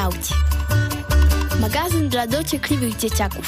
Radionauci. Magazyn dla dociekliwych dzieciaków.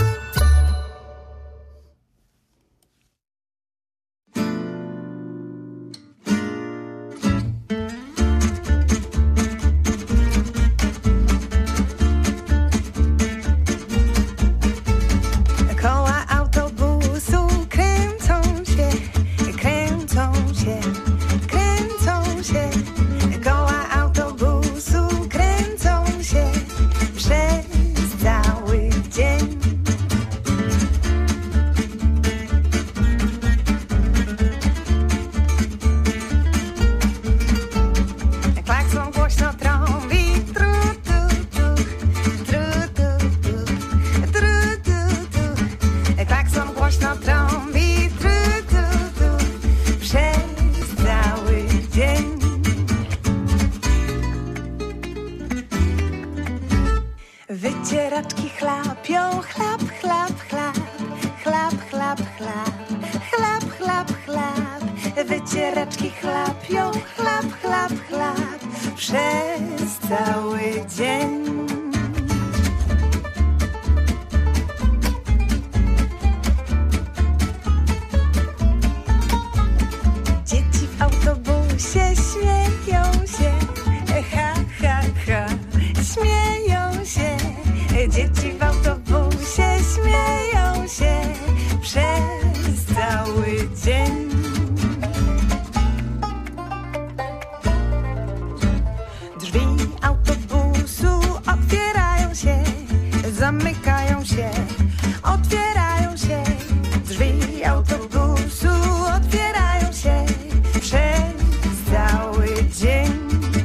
Wycieraczki chlapią, chlap, chlap, chlap, chlap, chlap, chlap, chlap, chlap, chlap. Wycieraczki chlapią, chlap, chlap, chlap, przez cały dzień. Dzieci w autobusie śmieją się, ha, ha, ha, śmieją się. Dzieci w autobusie śmieją się przez cały dzień. Drzwi autobusu otwierają się, zamykają się, otwierają się. Drzwi autobusu otwierają się przez cały dzień.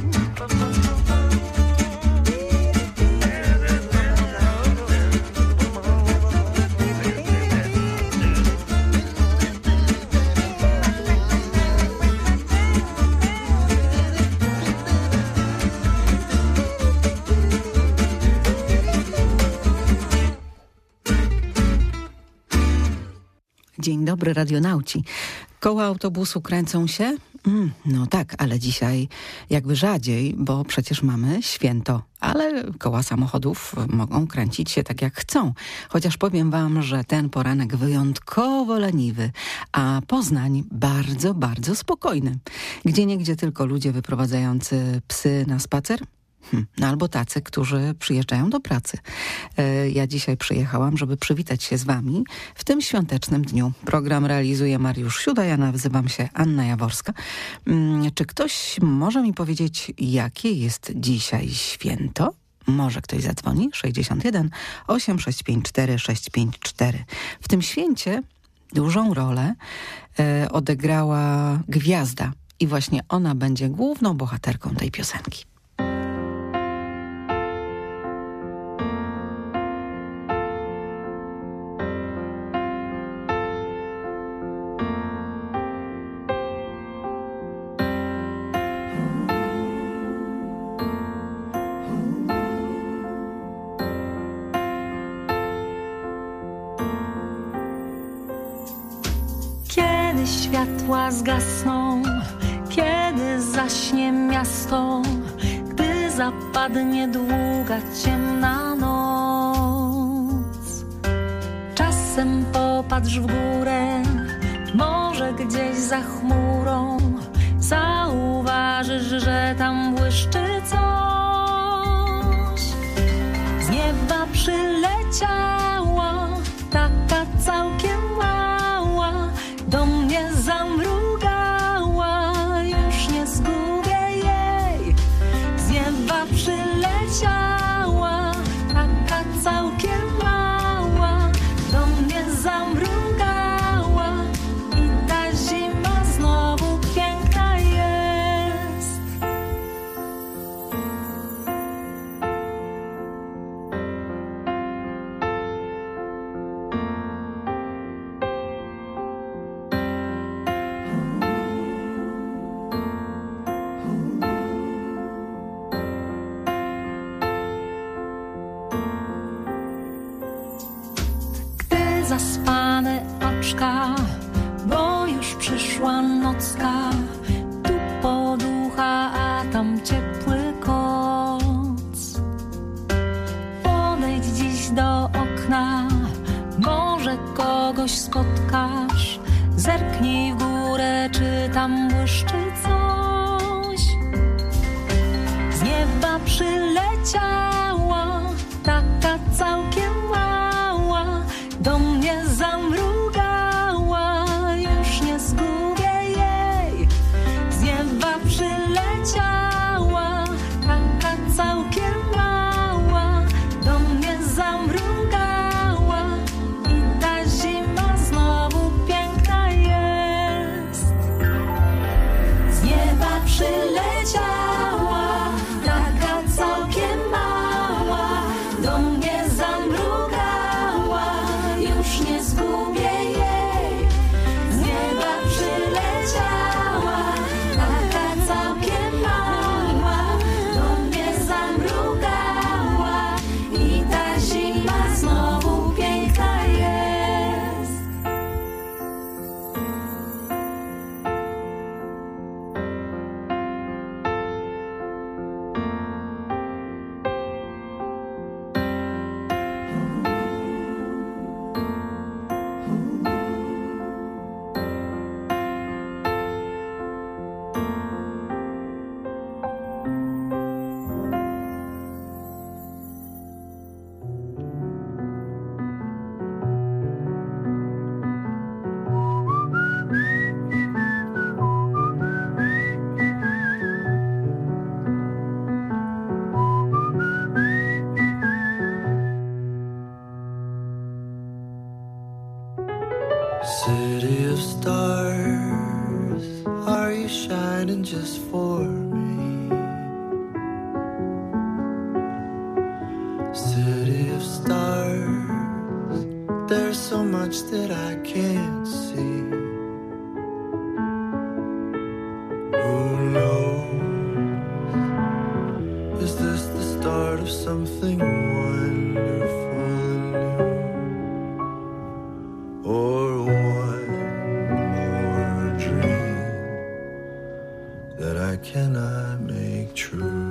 Dzień dobry, radionauci. Koła autobusu kręcą się? No tak, ale dzisiaj jakby rzadziej, bo przecież mamy święto. Ale koła samochodów mogą kręcić się tak jak chcą. Chociaż powiem wam, że ten poranek wyjątkowo leniwy, a Poznań bardzo, bardzo spokojny. Gdzieniegdzie tylko ludzie wyprowadzający psy na spacer. No albo tacy, którzy przyjeżdżają do pracy. Ja dzisiaj przyjechałam, żeby przywitać się z wami w tym świątecznym dniu. Program realizuje Mariusz Siuda, ja nazywam się Anna Jaworska. Czy ktoś może mi powiedzieć, jakie jest dzisiaj święto? Może ktoś zadzwoni? 61 8654 654. W tym święcie dużą rolę odegrała gwiazda i właśnie ona będzie główną bohaterką tej piosenki. Światła zgasną, kiedy zaśnie miasto, gdy zapadnie długa, ciemna noc. Czasem popatrz w górę, może gdzieś za chmurą, zauważysz, że tam błyszczy coś. Z nieba przyleciała taka całkiem mała, do mnie zamrugała, już nie zgubię jej. Z nieba przyleciała, taka całkiem mała, do mnie zamrugała i ta zima znowu piękna jest. Zaspane oczka, bo już przyszła nocka. Tu poducha, a tam ciepły koc. do okna, może kogoś spotkasz. Zerknij w górę, czy tam błyszczy coś. Z nieba przyleciała, taka całkiem mała, do mnie zamrugała, już nie zgubię jej. Z nieba przyleciała, taka całkiem mała, do mnie zamrugała i ta zima znowu piękna jest. Z nieba przyleciała, taka całkiem mała, do mnie zamrugała, już nie zgubię jej. Z nieba przyleciała, taka całkiem mała, do mnie zamrugała i ta zima znowu piękna jest. City of stars, are you shining just for me? City of stars, there's so much that I can't see. Who knows? Is this the start of something wonderful and new? Or one more dream that I cannot make true?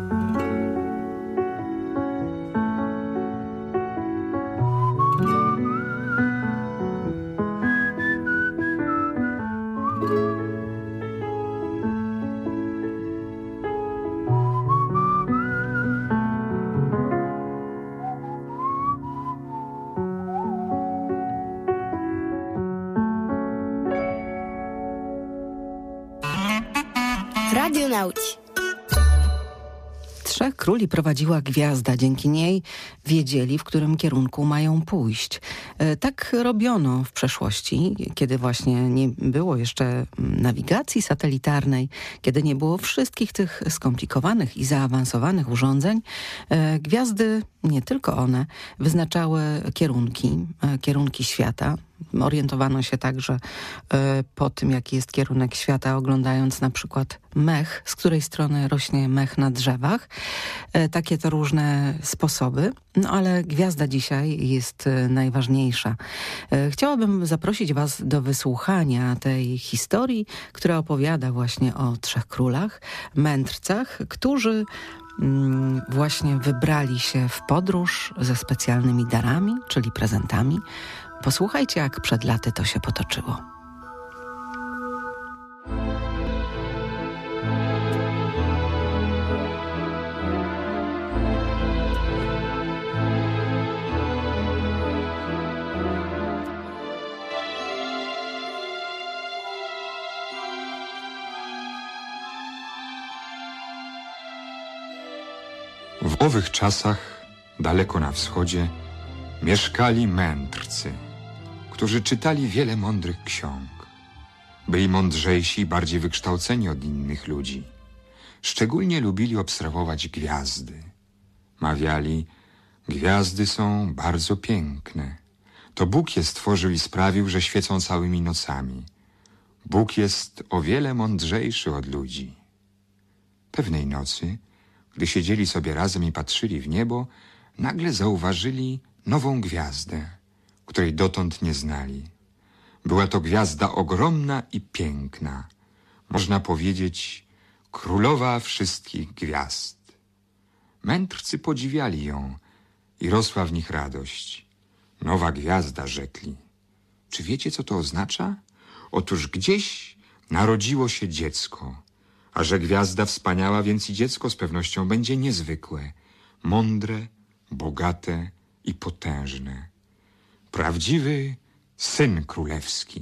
Radio Nauci. Trzech króli prowadziła gwiazda. Dzięki niej wiedzieli, w którym kierunku mają pójść. Tak robiono w przeszłości, kiedy właśnie nie było jeszcze nawigacji satelitarnej, kiedy nie było wszystkich tych skomplikowanych i zaawansowanych urządzeń. Gwiazdy, nie tylko one, wyznaczały kierunki świata. Orientowano się także po tym, jaki jest kierunek świata, oglądając na przykład mech, z której strony rośnie mech na drzewach. Takie to różne sposoby, no ale gwiazda dzisiaj jest najważniejsza. Chciałabym zaprosić Was do wysłuchania tej historii, która opowiada właśnie o trzech królach, mędrcach, którzy właśnie wybrali się w podróż ze specjalnymi darami, czyli prezentami. Posłuchajcie, jak przed laty to się potoczyło. W owych czasach, daleko na wschodzie, mieszkali mędrcy, którzy czytali wiele mądrych ksiąg. Byli mądrzejsi i bardziej wykształceni od innych ludzi. Szczególnie lubili obserwować gwiazdy. Mawiali, gwiazdy są bardzo piękne. To Bóg je stworzył i sprawił, że świecą całymi nocami. Bóg jest o wiele mądrzejszy od ludzi. Pewnej nocy, gdy siedzieli sobie razem i patrzyli w niebo, nagle zauważyli nową gwiazdę, której dotąd nie znali. Była to gwiazda ogromna i piękna. Można powiedzieć, królowa wszystkich gwiazd. Mędrcy podziwiali ją i rosła w nich radość. Nowa gwiazda, rzekli. Czy wiecie, co to oznacza? Otóż gdzieś narodziło się dziecko. A że gwiazda wspaniała, więc i dziecko z pewnością będzie niezwykłe. Mądre, bogate i potężne. Prawdziwy syn królewski.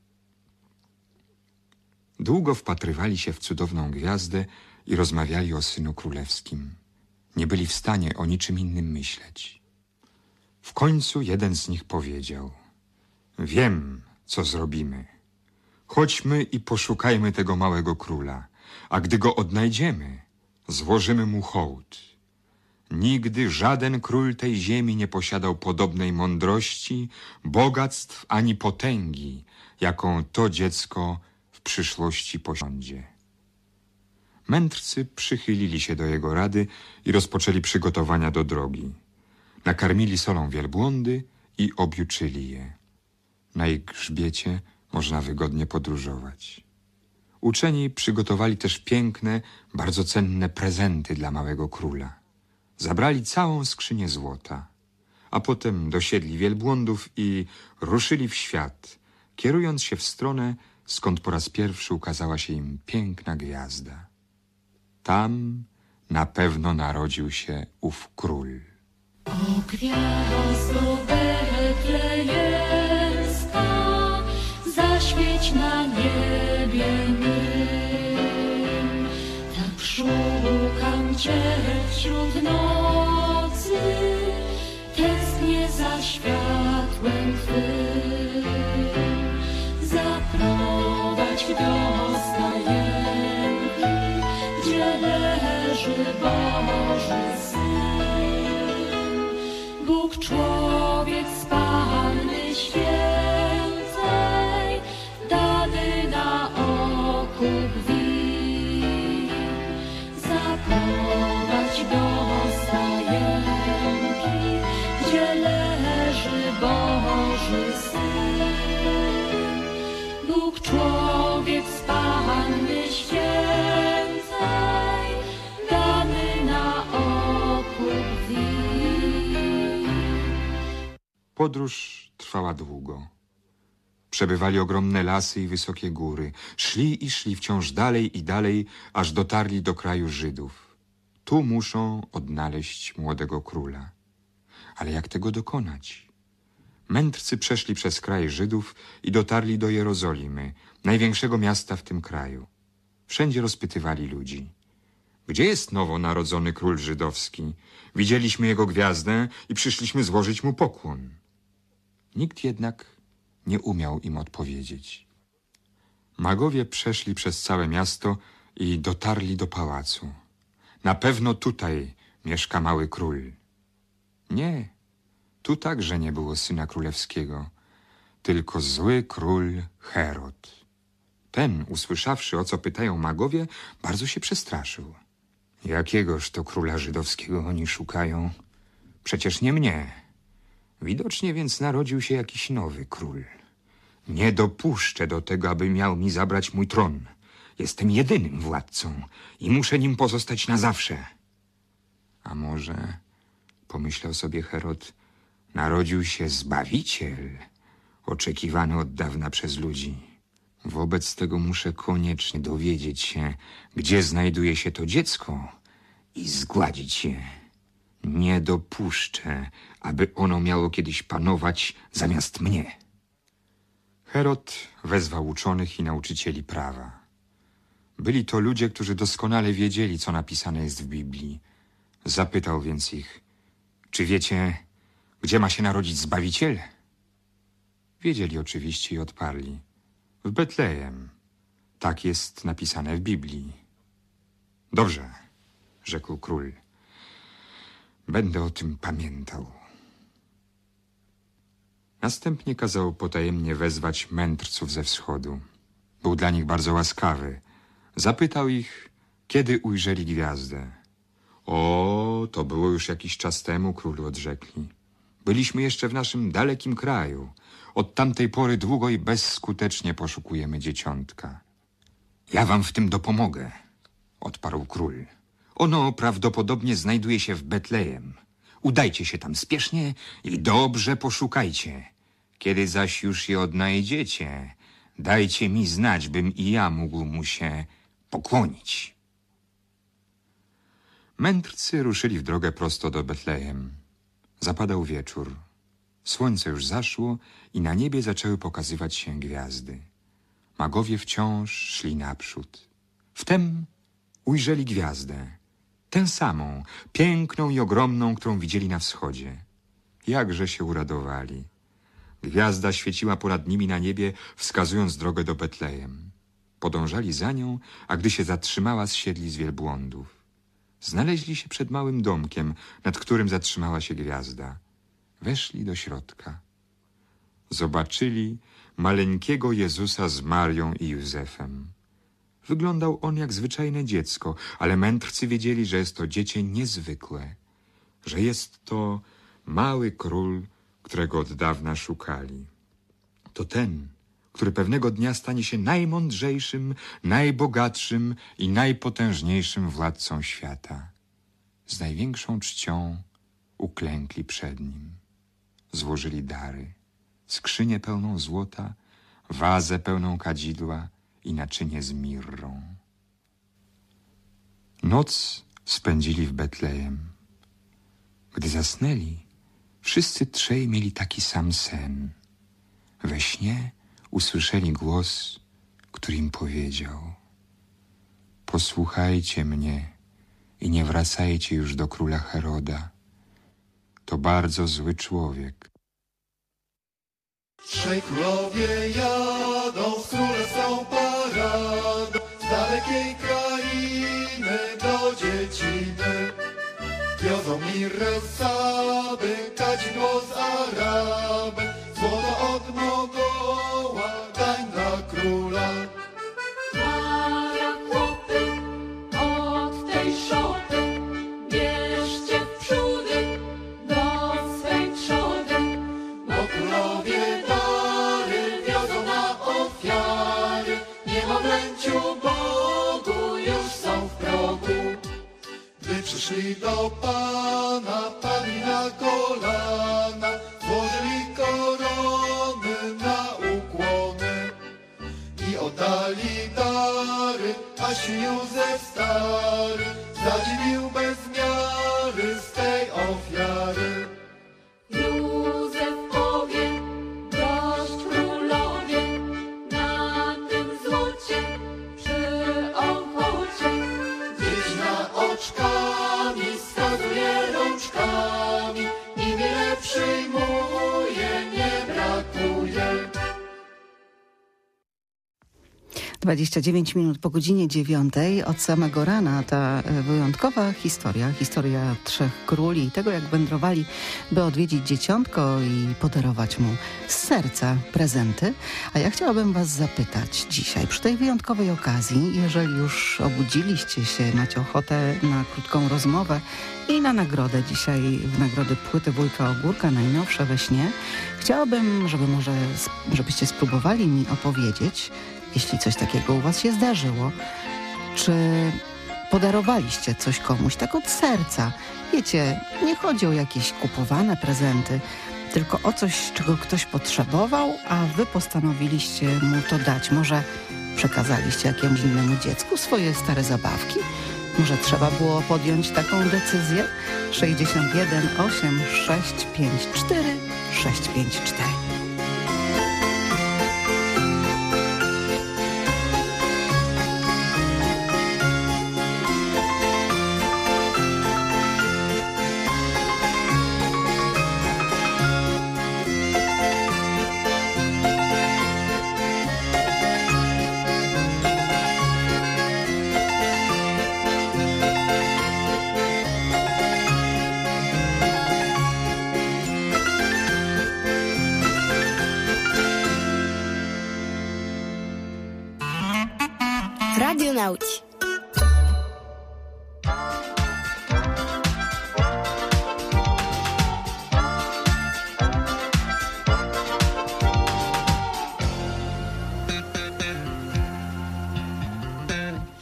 Długo wpatrywali się w cudowną gwiazdę i rozmawiali o synu królewskim. Nie byli w stanie o niczym innym myśleć. W końcu jeden z nich powiedział: wiem, co zrobimy. Chodźmy i poszukajmy tego małego króla, a gdy go odnajdziemy, złożymy mu hołd. Nigdy żaden król tej ziemi nie posiadał podobnej mądrości, bogactw ani potęgi, jaką to dziecko w przyszłości posiądzie. Mędrcy przychylili się do jego rady i rozpoczęli przygotowania do drogi. Nakarmili solą wielbłądy i objuczyli je. Na ich grzbiecie można wygodnie podróżować. Uczeni przygotowali też piękne, bardzo cenne prezenty dla małego króla. Zabrali całą skrzynię złota, a potem dosiedli wielbłądów i ruszyli w świat, kierując się w stronę, skąd po raz pierwszy ukazała się im piękna gwiazda. Tam na pewno narodził się ów król. O gwiazdo betlejemska, zaświeć na niebie mym. Tak szukam Cię wśród nocy, tęsknię za światłem Twym. Zaprowadź do stajenki, gdzie leży Boży Syn. Bóg człowiek z Panny Świętej, dany na okup win. Zaprowadź do stajenki, gdzie leży Boży Syn. Bóg człowiek z Panny Świętej, dany na okup win. Podróż trwała długo. Przebywali ogromne lasy i wysokie góry. Szli i szli wciąż dalej i dalej, aż dotarli do kraju Żydów. Tu muszą odnaleźć młodego króla. Ale jak tego dokonać? Mędrcy przeszli przez kraj Żydów i dotarli do Jerozolimy, największego miasta w tym kraju. Wszędzie rozpytywali ludzi. Gdzie jest nowonarodzony król żydowski? Widzieliśmy jego gwiazdę i przyszliśmy złożyć mu pokłon. Nikt jednak nie umiał im odpowiedzieć. Magowie przeszli przez całe miasto i dotarli do pałacu. Na pewno tutaj mieszka mały król. Nie, tu także nie było syna królewskiego, tylko zły król Herod. Ten, usłyszawszy, o co pytają magowie, bardzo się przestraszył. Jakiegoż to króla żydowskiego oni szukają? Przecież nie mnie. Widocznie więc narodził się jakiś nowy król. Nie dopuszczę do tego, aby miał mi zabrać mój tron. Jestem jedynym władcą i muszę nim pozostać na zawsze. A może, pomyślał sobie Herod, narodził się Zbawiciel, oczekiwany od dawna przez ludzi. Wobec tego muszę koniecznie dowiedzieć się, gdzie znajduje się to dziecko i zgładzić je. Nie dopuszczę, aby ono miało kiedyś panować zamiast mnie. Herod wezwał uczonych i nauczycieli prawa. Byli to ludzie, którzy doskonale wiedzieli, co napisane jest w Biblii. Zapytał więc ich: czy wiecie, gdzie ma się narodzić Zbawiciel? Wiedzieli oczywiście i odparli: w Betlejem. Tak jest napisane w Biblii. Dobrze, rzekł król. Będę o tym pamiętał. Następnie kazał potajemnie wezwać mędrców ze wschodu. Był dla nich bardzo łaskawy. Zapytał ich, kiedy ujrzeli gwiazdę. O, to było już jakiś czas temu, królu, odrzekli. Byliśmy jeszcze w naszym dalekim kraju. Od tamtej pory długo i bezskutecznie poszukujemy dzieciątka. Ja wam w tym dopomogę, odparł król. Ono prawdopodobnie znajduje się w Betlejem. Udajcie się tam spiesznie i dobrze poszukajcie. Kiedy zaś już je odnajdziecie, dajcie mi znać, bym i ja mógł mu się pokłonić. Mędrcy ruszyli w drogę prosto do Betlejem. Zapadał wieczór. Słońce już zaszło i na niebie zaczęły pokazywać się gwiazdy. Magowie wciąż szli naprzód. Wtem ujrzeli gwiazdę. Tę samą, piękną i ogromną, którą widzieli na wschodzie. Jakże się uradowali. Gwiazda świeciła ponad nimi na niebie, wskazując drogę do Betlejem. Podążali za nią, a gdy się zatrzymała, zsiedli z wielbłądów. Znaleźli się przed małym domkiem, nad którym zatrzymała się gwiazda. Weszli do środka. Zobaczyli maleńkiego Jezusa z Marią i Józefem. Wyglądał on jak zwyczajne dziecko, ale mędrcy wiedzieli, że jest to dziecię niezwykłe, że jest to mały król, którego od dawna szukali. To ten, który pewnego dnia stanie się najmądrzejszym, najbogatszym i najpotężniejszym władcą świata. Z największą czcią uklękli przed nim. Złożyli dary, skrzynię pełną złota, wazę pełną kadzidła i naczynie z mirrą. Noc spędzili w Betlejem. Gdy zasnęli, wszyscy trzej mieli taki sam sen. We śnie usłyszeli głos, który im powiedział: posłuchajcie mnie i nie wracajcie już do króla Heroda. To bardzo zły człowiek. Trzej królowie jadą z królewską paradą z dalekiej krainy do dzieciny. Wiozą mirrę z Saby, kadzidło z Araby, złoto od Mogoła, dań dla króla. Para chłopy od tej szopy, bierzcie w przódy do swej trzody. Bo królowie dary wiozą na ofiary, niemowlęciu Bogu już są w progu. Gdy przyszli do Pana, padli na kolana, złożyli korony na ukłony i oddali dary, aż Józef stary zadziwił bez miary z tej ofiary. Józef powie: dość królowie, na tym złocie przy ochocie. Dziś na oczkami wskazuje rączkami, niewiele przyjmuje, nie brakuje. 29 minut po godzinie 9 od samego rana ta wyjątkowa historia trzech króli i tego, jak wędrowali, by odwiedzić dzieciątko i podarować mu z serca prezenty. A ja chciałabym was zapytać dzisiaj, przy tej wyjątkowej okazji, jeżeli już obudziliście się, macie ochotę na krótką rozmowę i na nagrodę dzisiaj, w nagrodę płyty Wujka Ogórka, najnowsze we śnie, chciałabym, żebyście spróbowali mi opowiedzieć, jeśli coś takiego u was się zdarzyło, czy podarowaliście coś komuś tak od serca. Wiecie, nie chodzi o jakieś kupowane prezenty, tylko o coś, czego ktoś potrzebował, a wy postanowiliście mu to dać. Może przekazaliście jakiemuś innemu dziecku swoje stare zabawki? Może trzeba było podjąć taką decyzję? 61 8 654 654. Radionauci.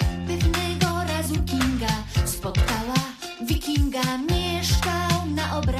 Pewnego razu Kinga spotkała wikinga, mieszkał na obrazie.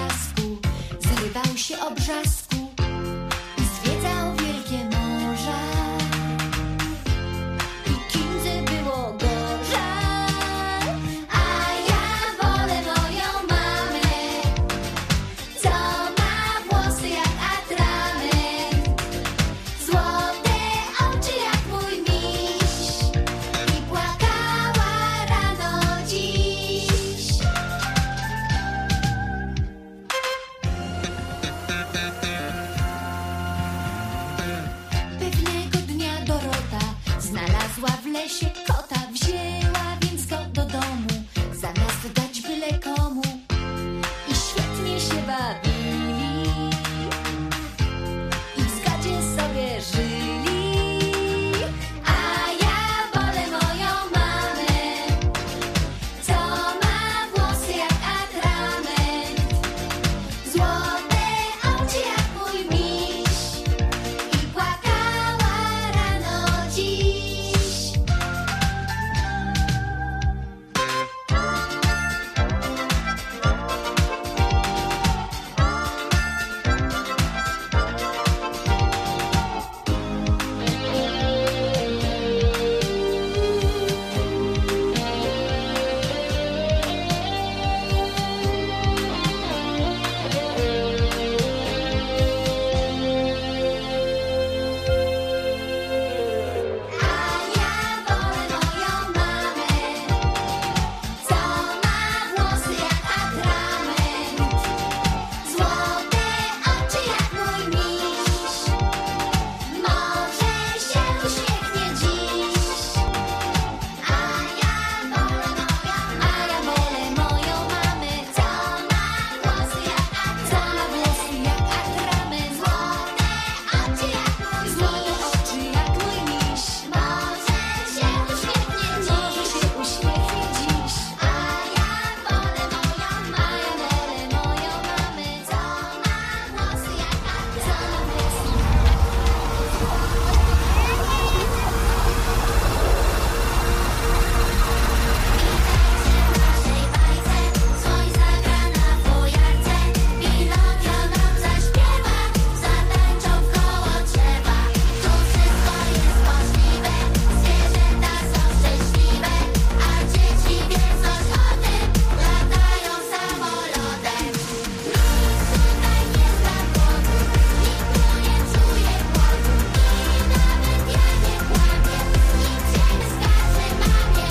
lesie kota wzięła, więc go do domu, zamiast dać byle komu. I świetnie się bawili i w zgodzie sobie żyli. A ja wolę moją mamę, co ma włosy jak atrament, złote oczy jak mój miś i płakała rano dziś. A ja wolę moją mamę, co ma włosy jak atrament, złote oczy jak mój miś. Może się uśmiechnie dziś. A ja wolę moją mamę, co ma włosy jak atrament, złote oczy jak mój miś. Może się uśmiechnie dziś. A ja wolę moją mamę, co ma włosy jak naszej bajce słoń zagra na fujarce, Pinokio nam zaśpiewa, zatańczą wkoło drzewa. Tu wszystko jest możliwe, zwierzęta są szczęśliwe, a dzieci wiedząc o tym, latają samolotem. Nic tutaj nie zna głodu, nikt tu nie czuje głodu i nawet ja nie kłamię, nic się nie skaże mamie.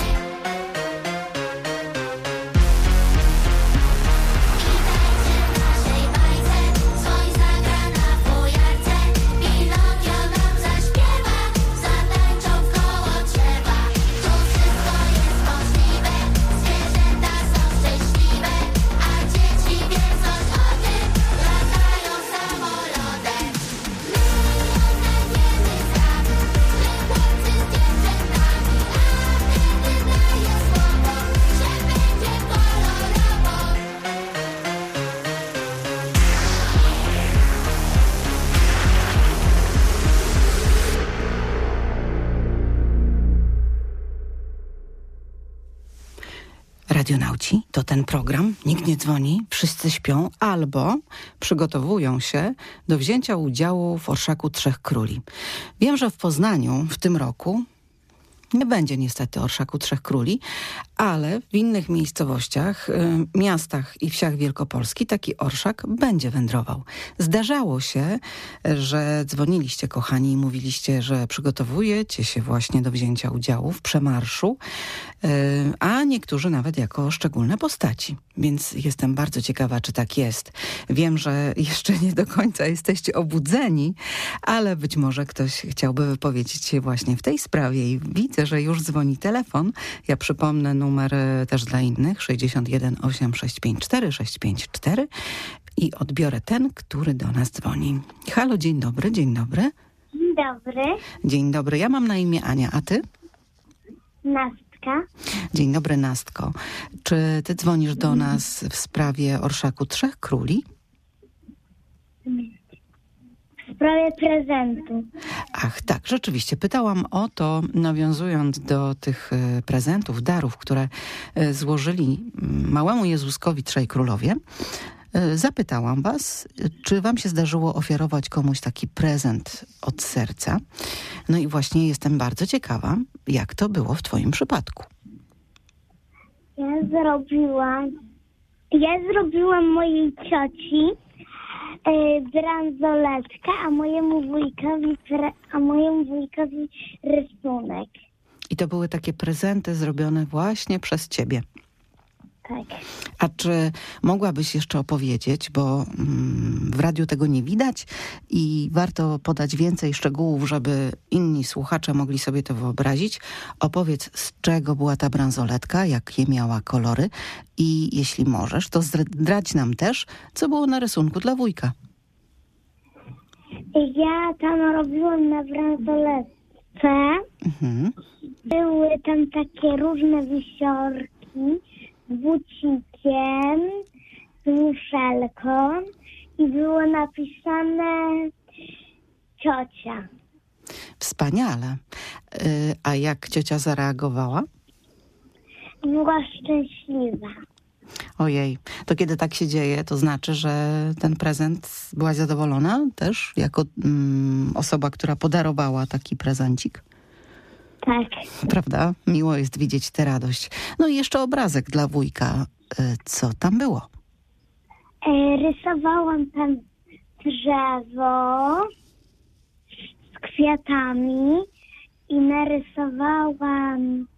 W naszej bajce słoń zagra na fujarce, Pinokio nam zaśpiewa, zatańczą wkoło drzewa. Tu wszystko jest możliwe, zwierzęta są szczęśliwe, a dzieci wiedząc o tym, latają samolotem. Lataniemy sami, chłopcy z dziewczętami, a wtedy daję słowo, że będzie kolorowo. Radionauci to ten program. Nikt nie dzwoni, wszyscy śpią albo przygotowują się do wzięcia udziału w Orszaku Trzech Króli. Wiem, że w Poznaniu w tym roku nie będzie niestety Orszaku Trzech Króli, ale w innych miejscowościach, miastach i wsiach Wielkopolski taki orszak będzie wędrował. Zdarzało się, że dzwoniliście, kochani, i mówiliście, że przygotowujecie się właśnie do wzięcia udziału w przemarszu, a niektórzy nawet jako szczególne postaci. Więc jestem bardzo ciekawa, czy tak jest. Wiem, że jeszcze nie do końca jesteście obudzeni, ale być może ktoś chciałby wypowiedzieć się właśnie w tej sprawie i widzę, że już dzwoni telefon. Ja przypomnę numer też dla innych 61 8654 654 i odbiorę ten, który do nas dzwoni. Halo, dzień dobry, dzień dobry. Dzień dobry, Dzień dobry, ja mam na imię Ania, a ty? Nastka. Dzień dobry, Nastko. Czy ty dzwonisz do nas w sprawie Orszaku Trzech Króli? W sprawie prezentu. Ach, tak, rzeczywiście. Pytałam o to, nawiązując do tych prezentów, darów, które złożyli małemu Jezuskowi Trzej Królowie. Zapytałam was, czy wam się zdarzyło ofiarować komuś taki prezent od serca. No i właśnie jestem bardzo ciekawa, jak to było w twoim przypadku. Ja zrobiłam mojej cioci bransoletkę, a mojemu wujkowi rysunek. I to były takie prezenty zrobione właśnie przez ciebie. Tak. A czy mogłabyś jeszcze opowiedzieć, bo w radiu tego nie widać i warto podać więcej szczegółów, żeby inni słuchacze mogli sobie to wyobrazić. Opowiedz, z czego była ta bransoletka, jakie miała kolory i jeśli możesz, to zdradź nam też, co było na rysunku dla wujka. Ja tam robiłam na bransoletce. Były tam takie różne wisiorki z bucikiem, z muszelką i było napisane ciocia. Wspaniale. A jak ciocia zareagowała? Była szczęśliwa. Ojej, to kiedy tak się dzieje, to znaczy, że ten prezent byłaś zadowolona też jako osoba, która podarowała taki prezencik? Tak. Prawda? Miło jest widzieć tę radość. No i jeszcze obrazek dla wujka. Co tam było? Rysowałam tam drzewo z kwiatami i narysowałam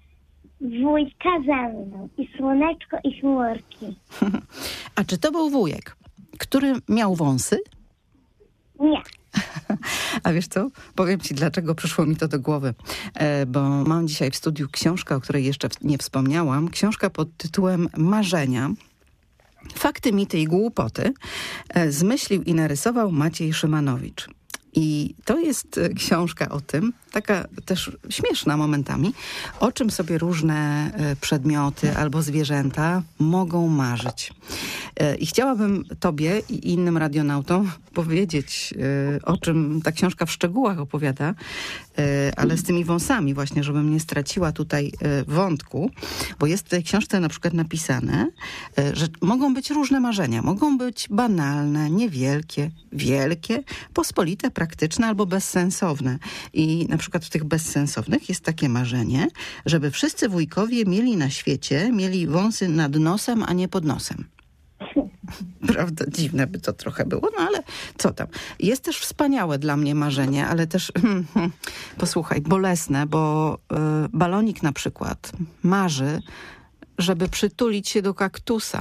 wujka ze mną i słoneczko i chmurki. A czy to był wujek, który miał wąsy? Nie. A wiesz co? Powiem ci, dlaczego przyszło mi to do głowy. Bo mam dzisiaj w studiu książkę, o której jeszcze nie wspomniałam. Książka pod tytułem Marzenia. Fakty, mity i głupoty zmyślił i narysował Maciej Szymanowicz. I to jest książka o tym, taka też śmieszna momentami, o czym sobie różne przedmioty albo zwierzęta mogą marzyć. I chciałabym tobie i innym radionautom powiedzieć, o czym ta książka w szczegółach opowiada, ale z tymi wąsami właśnie, żebym nie straciła tutaj wątku, bo jest w tej książce na przykład napisane, że mogą być różne marzenia. Mogą być banalne, niewielkie, wielkie, pospolite, praktyczne albo bezsensowne. I na przykład w tych bezsensownych jest takie marzenie, żeby wszyscy wujkowie mieli wąsy nad nosem, a nie pod nosem. Prawda, dziwne by to trochę było, no ale co tam. Jest też wspaniałe dla mnie marzenie, ale też, posłuchaj, bolesne, bo balonik na przykład marzy, żeby przytulić się do kaktusa.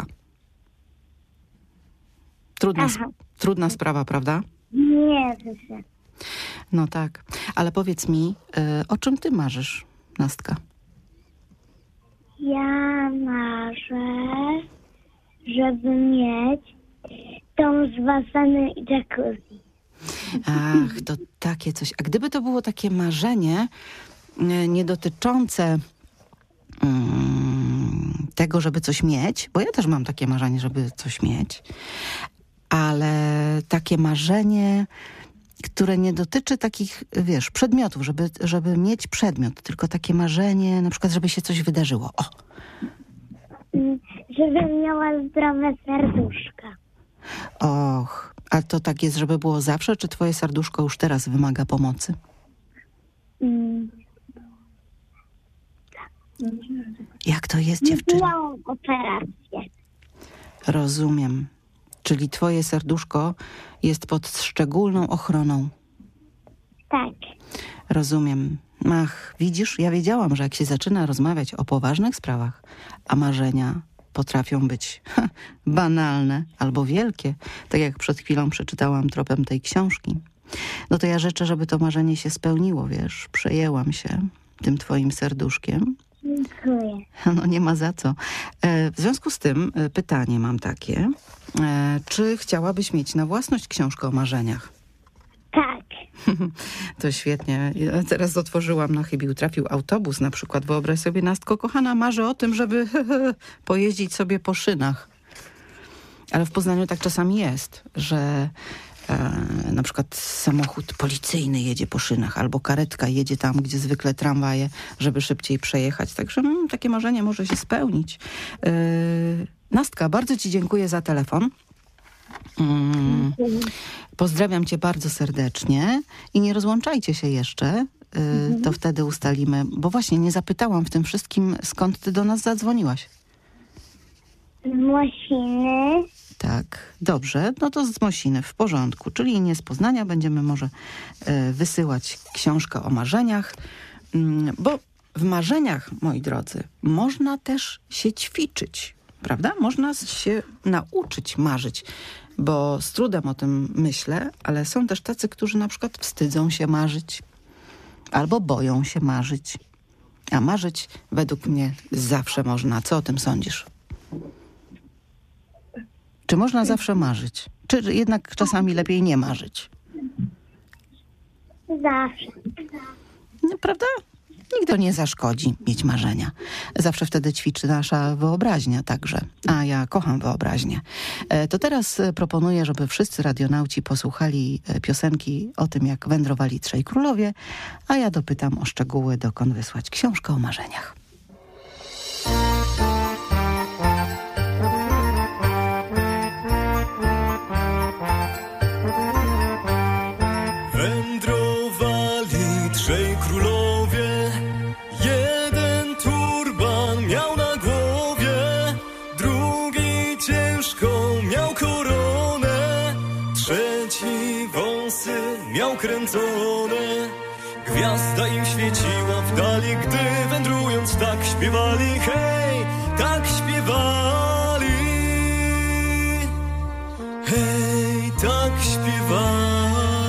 Trudna sprawa, prawda? Nie, proszę. No tak, ale powiedz mi, o czym ty marzysz, Nastka? Ja marzę, żeby mieć dom z basenem i jacuzzi. Ach, to takie coś. A gdyby to było takie marzenie nie dotyczące tego, żeby coś mieć, bo ja też mam takie marzenie, żeby coś mieć, ale takie marzenie, które nie dotyczy takich, wiesz, przedmiotów, żeby mieć przedmiot, tylko takie marzenie, na przykład, żeby się coś wydarzyło. O! Żebym miała zdrowe serduszka. Och, a to tak jest, żeby było zawsze, czy twoje serduszko już teraz wymaga pomocy? Jak to jest, dziewczyna? Miałam operację. Rozumiem. Czyli twoje serduszko jest pod szczególną ochroną. Tak. Rozumiem. Ach, widzisz, ja wiedziałam, że jak się zaczyna rozmawiać o poważnych sprawach, a marzenia potrafią być banalne albo wielkie, tak jak przed chwilą przeczytałam tropem tej książki, no to ja życzę, żeby to marzenie się spełniło, wiesz. Przejęłam się tym twoim serduszkiem. Dziękuję. No nie ma za co. W związku z tym pytanie mam takie. Czy chciałabyś mieć na własność książkę o marzeniach? Tak. To świetnie. Ja teraz otworzyłam na chybił trafił autobus na przykład. Wyobraź sobie, Nastko, kochana, marzy o tym, żeby pojeździć sobie po szynach. Ale w Poznaniu tak czasami jest, że na przykład samochód policyjny jedzie po szynach albo karetka jedzie tam, gdzie zwykle tramwaje, żeby szybciej przejechać. Także takie marzenie może się spełnić. Nastka, bardzo ci dziękuję za telefon. Pozdrawiam cię bardzo serdecznie i nie rozłączajcie się jeszcze. To wtedy ustalimy, bo właśnie nie zapytałam w tym wszystkim, skąd ty do nas zadzwoniłaś. Z Mosiny. Tak, dobrze, no to z Mosiny, w porządku, czyli nie z Poznania, będziemy może wysyłać książkę o marzeniach, bo w marzeniach, moi drodzy, można też się ćwiczyć. prawda? Można się nauczyć marzyć, bo z trudem o tym myślę, ale są też tacy, którzy na przykład wstydzą się marzyć albo boją się marzyć. A marzyć według mnie zawsze można. Co o tym sądzisz? Czy można zawsze marzyć? Czy jednak czasami lepiej nie marzyć? Zawsze. No, prawda? Nigdy to nie zaszkodzi mieć marzenia. Zawsze wtedy ćwiczy nasza wyobraźnia także. A ja kocham wyobraźnię. To teraz proponuję, żeby wszyscy radionauci posłuchali piosenki o tym, jak wędrowali trzej królowie, a ja dopytam o szczegóły, dokąd wysłać książkę o marzeniach. Wędrowali trzej królowie, jeden turban miał na głowie, drugi ciężką miał koronę, trzeci wąsy miał kręcone. Gwiazda im świeciła w dali, gdy wędrując tak śpiewali, hej, tak śpiewali, hej, tak śpiewali.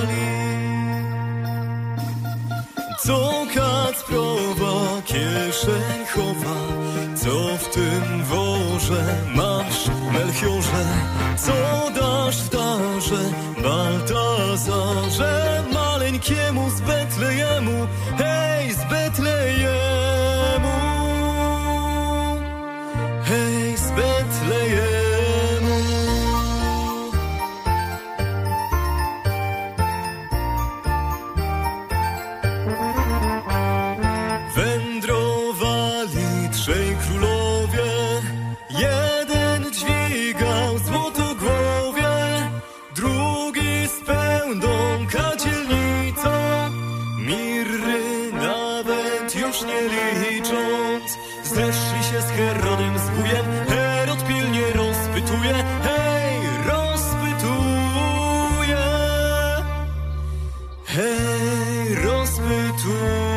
Co Kacprowa kieszeń chowa, co w tym worze masz, Melchiorze? Co dasz w darze, Baltazarze? Maleńkiemu z Betlejemu, hej, z Betlejemu, hej, z Betlejemu. Wędrowali trzej królowie, jeden dźwigał złotogłowie, drugi z pełną kadzielnicą, mirry nawet już nie licząc. Zeszli się z Herodem, z wujem, Herod pilnie rozpytuje, hej, rozpytuje, hej, rozpytuje.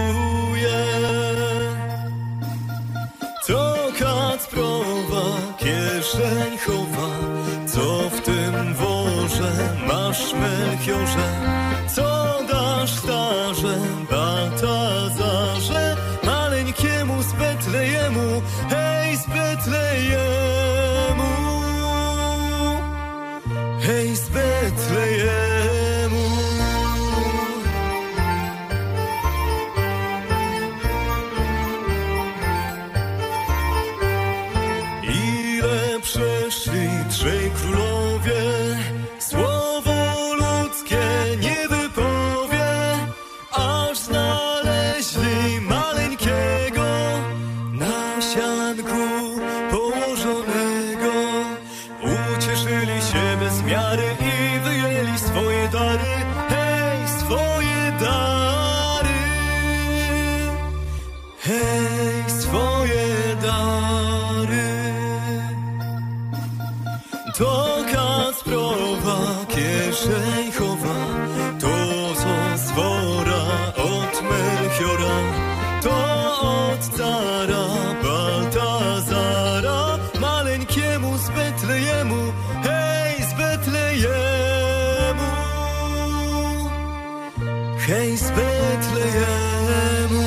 Co Kacprowa kieszeń chowa, co w tym worze masz, Melchiorze? Co dasz w darze, Baltazarze? Maleńkiemu z Betlejemu, hej, z Betlejemu, hej, z Betlejemu. Przeszli trzej królowie, słowo ludzkie nie wypowie, aż znaleźli maleńkiego na sianku położonego. Ucieszyli się bez miary i wyjęli swoje dary, hej, swoje dary, hej, swoje dary. To Kacprowa kieszeń chowa, to co z wora od Melchiora, to od cara Baltazara, maleńkiemu z Betlejemu, hej, z Betlejemu, hej, z Betlejemu.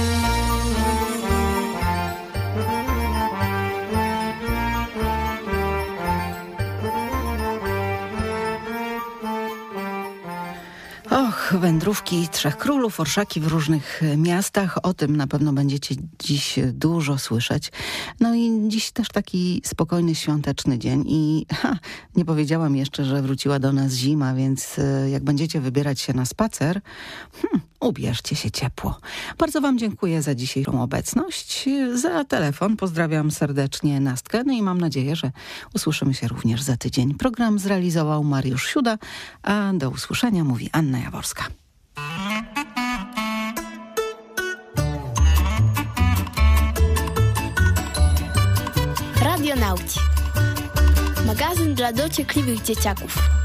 Och, wędrówki trzech królów, orszaki w różnych miastach. O tym na pewno będziecie dziś dużo słyszeć. No i dziś też taki spokojny, świąteczny dzień. I nie powiedziałam jeszcze, że wróciła do nas zima, więc jak będziecie wybierać się na spacer, ubierzcie się ciepło. Bardzo wam dziękuję za dzisiejszą obecność, za telefon. Pozdrawiam serdecznie Nastkę. No i mam nadzieję, że usłyszymy się również za tydzień. Program zrealizował Mariusz Siuda, a do usłyszenia mówi Anna Jaworska. Radionauci. Magazyn dla dociekliwych dzieciaków.